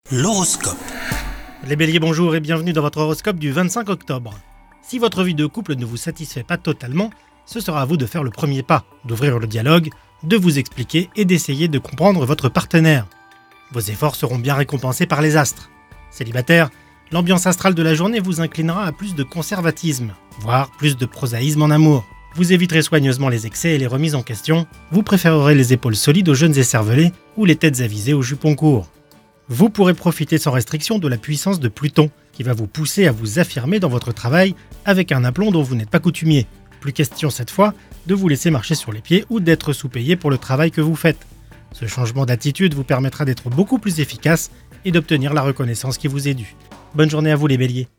L'horoscope. Les béliers, bonjour et bienvenue dans votre horoscope du 25 octobre. Si votre vie de couple ne vous satisfait pas totalement, ce sera à vous de faire le premier pas, d'ouvrir le dialogue, de vous expliquer et d'essayer de comprendre votre partenaire. Vos efforts seront bien récompensés par les astres. Célibataire, l'ambiance astrale de la journée vous inclinera à plus de conservatisme, voire plus de prosaïsme en amour. Vous éviterez soigneusement les excès et les remises en question, vous préférerez les épaules solides aux jeunes écervelés ou les têtes avisées aux jupons courts. Vous pourrez profiter sans restriction de la puissance de Pluton, qui va vous pousser à vous affirmer dans votre travail avec un aplomb dont vous n'êtes pas coutumier. Plus question cette fois de vous laisser marcher sur les pieds ou d'être sous-payé pour le travail que vous faites. Ce changement d'attitude vous permettra d'être beaucoup plus efficace et d'obtenir la reconnaissance qui vous est due. Bonne journée à vous les béliers.